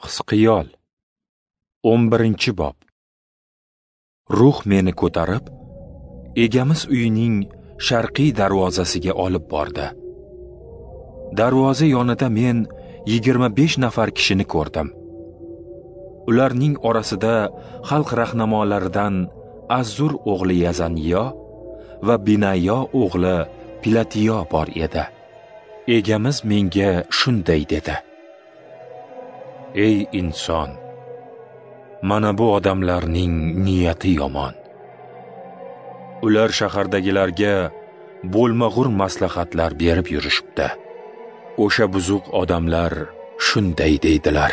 Hisqiyol 11-bob. Ruh meni ko'tarib, egamiz uyining sharqiy darvozasiga olib bordi. Darvoza yonida men 25 nafar kishini ko'rdim. Ularning orasida xalq rahnamolaridan Azzur o'g'li Yazaniyo va Binayo o'g'li Pilatiyo bor edi. Egamiz menga shunday dedi: Ey inson, mana bu odamlarning niyati yomon. Ular shahardagilarga bo'lmag'ur maslahatlar berib yurishibdi. O'sha buzuq odamlar shunday deydilar: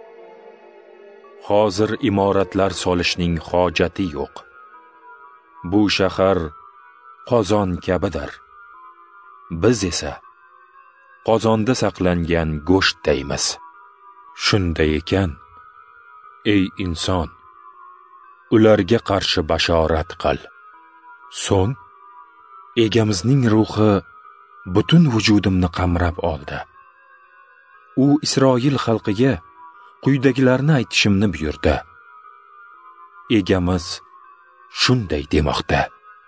Hozir imoratlar solishning hojati yo'q. Bu shahar qozon kabidir. Biz esa qozonda saqlangan go'shtdaymiz. Shunday ekan, ey inson, ularga qarshi bashorat qil. So'ng egamizning ruhi butun vujudimni qamrab oldi. U Isroil xalqiga quyidagilarni aytishimni buyurdi. Egamiz shunday demoqda: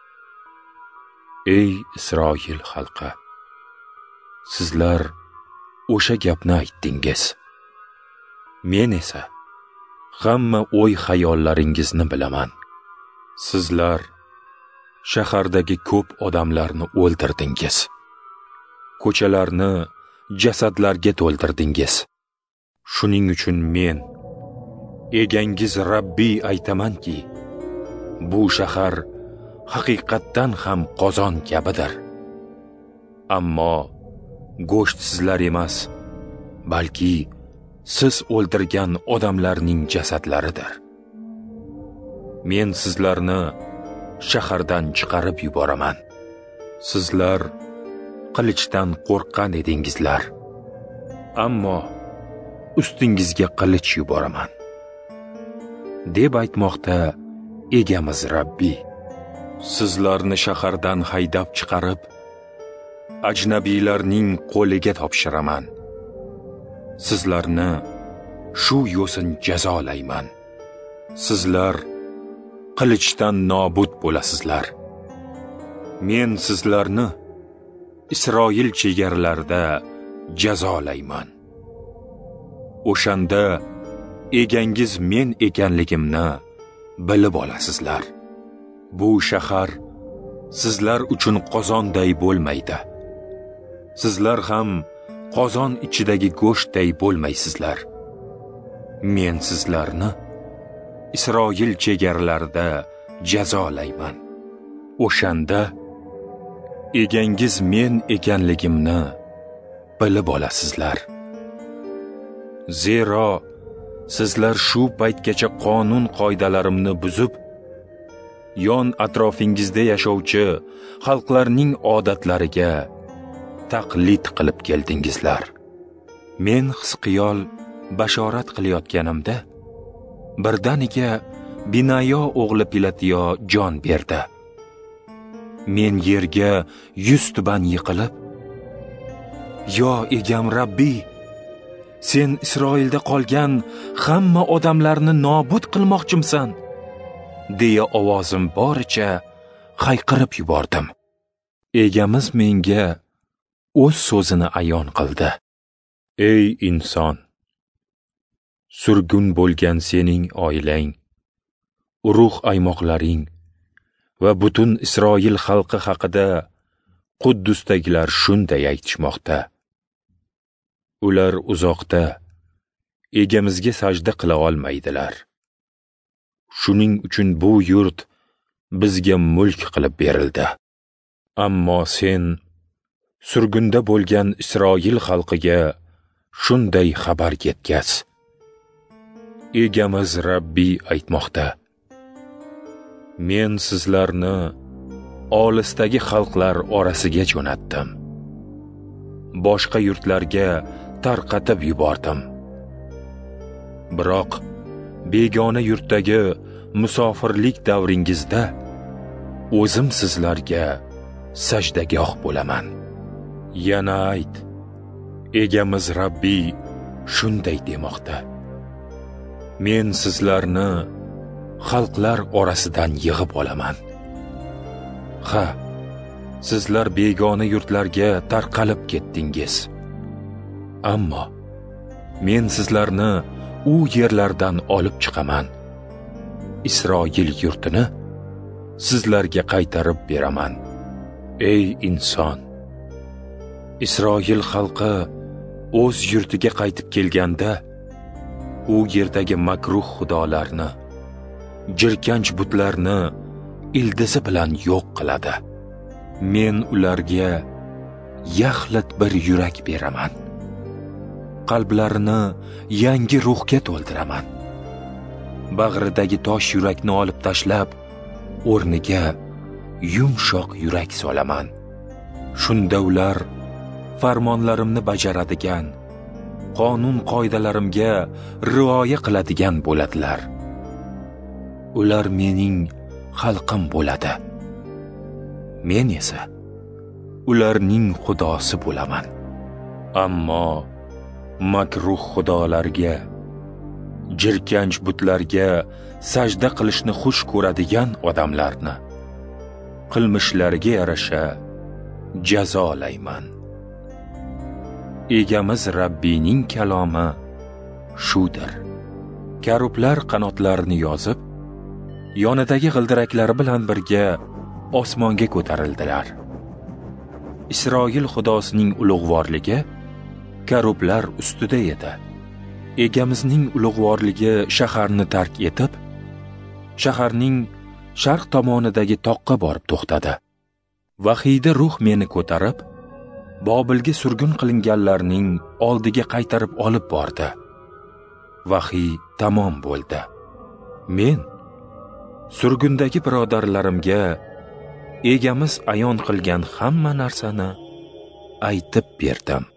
Ey Isroil xalqi, sizlar o'sha gapni aytdingiz. Men esa hamma o'y-xayollaringizni bilaman. Sizlar shahardagi ko'p odamlarni o'ldirdingiz. Ko'chalarni jasadlarga to'ldirdingiz. Shuning uchun men, egangiz Rabbiy aytamanki, bu shahar haqiqatdan ham qozon kabidir. Ammo go'sht sizlar emas, balki siz o'ldirgan odamlarning jasadlaridir. Men sizlarni shahardan chiqarib yuboraman. Sizlar qilichdan qo'rqqan edingizlar. Ammo ustingizga qilich yuboraman, deb aytmoqda egamiz Rabbiy. Sizlarni shahardan haydab chiqarib, ajnabiylarning qo'liga topshiraman. Sizlarni shu yo'sin jazolayman. Sizlar qilichdan nobud bo'lasizlar. Men sizlarni Isroil chegaralarida jazolayman. O'shanda egangiz men ekanligimni bilib olasizlar. Bu shahar sizlar uchun qozonday bo'lmaydi. Sizlar ham qozon ichidagi go'shtday bo'lmaysizlar. Men sizlarni Isroil chegaralarida jazolayman. O'shanda egangiz men ekanligimni bilib olasizlar. Zero sizlar shu paytgacha qonun qoidalarimni buzib, yon atrofingizda yashovchi xalqlarning odatlariga taqlid qilib keldingizlar. Men Hisqiyol bashorat qilayotganimda birdaniga Binayo o'g'li Pilatiyo jon berdi. Men yerga 100 tuban yiqilib: Yo egam Rabbiy, sen Isroilda qolgan hamma odamlarni nobud qilmoqchimsan, deya ovozim boricha hayqirib yubordim. Egamiz menga o'z so'zini ayon qildi. Ey inson, surgun bo'lgan sening oilang, urug' aymoqlaring va butun Isroil xalqi haqida Quddusdagilar shunday aytishmoqda. Ular uzoqda egamizga sajda qila olmaydilar. Shuning uchun bu yurt bizga mulk qilib berildi. Ammo sen surgunda bo'lgan Isroil xalqiga shunday xabar yetkaz. Egamiz Rabbiy aytmoqda: Men sizlarni olisdagi xalqlar orasiga jo'natdim. Boshqa yurtlarga tarqatib yubordim. Biroq begona yurtdagi musofirlik davringizda o'zim sizlarga sajdagoh bo'laman. Yana ayt, egamiz Rabbiy shunday demoqda: Men sizlarni xalqlar orasidan yig'ib olaman. Ha, sizlar begona yurtlarga tarqalib ketdingiz. Ammo men sizlarni u yerlardan olib chiqaman. Isroil yurtini sizlarga qaytarib beraman. Ey inson! Isroil xalqi o'z yurtiga qaytib kelganda, u yerdagi makruh xudolarni, jirkanch butlarni ildizi bilan yo'q qiladi. Men ularga yaxlit bir yurak beraman. Qalblarini yangi ruhga to'ldiraman. Bag'ridagi tosh yurakni olib tashlab, o'rniga yumshoq yurak solaman. Shunda ular farmonlarimni bajaradigan, qonun qoidalarimga rioya qiladigan bo'ladilar. Ular mening xalqim bo'ladi. Men esa ularning xudosi bo'laman. Ammo makruh xudolarga, jirkanch butlarga sajda qilishni xush ko'radigan odamlarni qilmishlariga yarasha jazolayman. Egamiz Rabbiyning kalomi shudir. Karublar qanotlarini yozib, yonidagi g'ildiraklari bilan birga osmonga ko'tarildilar. Isroil xudosining ulug'vorligi karublar ustida edi. Egamizning ulug'vorligi shaharni tark etib, shaharning sharq tomonidagi toqqa borib to'xtadi. Vahiyda ruh meni ko'tarib, Bobilga surgun qilinganlarning oldiga qaytarib olib bordi. Vahiy tamom bo'ldi. Men surgundagi birodarlarimga egamiz ayon qilgan hamma narsani aytib berdim.